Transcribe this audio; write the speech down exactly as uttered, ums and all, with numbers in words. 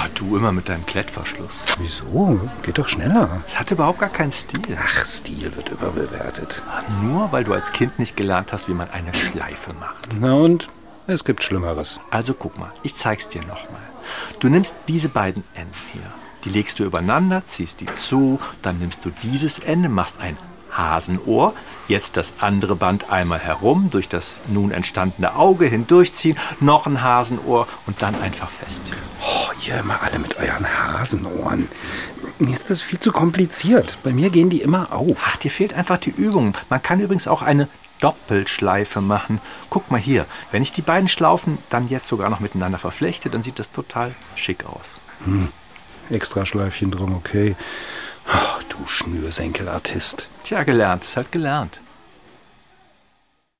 Ah, du immer mit deinem Klettverschluss. Wieso? Geht doch schneller. Es hat überhaupt gar keinen Stil. Ach, Stil wird überbewertet. Nur weil du als Kind nicht gelernt hast, wie man eine Schleife macht. Na und? Es gibt Schlimmeres. Also guck mal, ich zeig's dir nochmal. Du nimmst diese beiden Enden hier. Die legst du übereinander, ziehst die zu, dann nimmst du dieses Ende, machst ein Hasenohr, jetzt das andere Band einmal herum, durch das nun entstandene Auge hindurchziehen, noch ein Hasenohr und dann einfach festziehen. Oh, ihr immer alle mit euren Hasenohren. Mir ist das viel zu kompliziert. Bei mir gehen die immer auf. Ach, dir fehlt einfach die Übung. Man kann übrigens auch eine Doppelschleife machen. Guck mal hier, wenn ich die beiden Schlaufen dann jetzt sogar noch miteinander verflechte, dann sieht das total schick aus. Hm. Extra Schleifchen drum, okay. Oh, du Schnürsenkelartist. Tja, gelernt ist halt gelernt.